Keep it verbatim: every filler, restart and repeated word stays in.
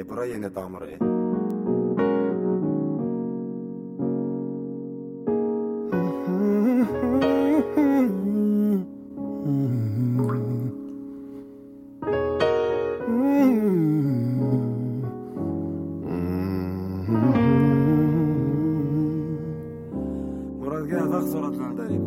por ahí en tamre. Murat gel bak suratına deri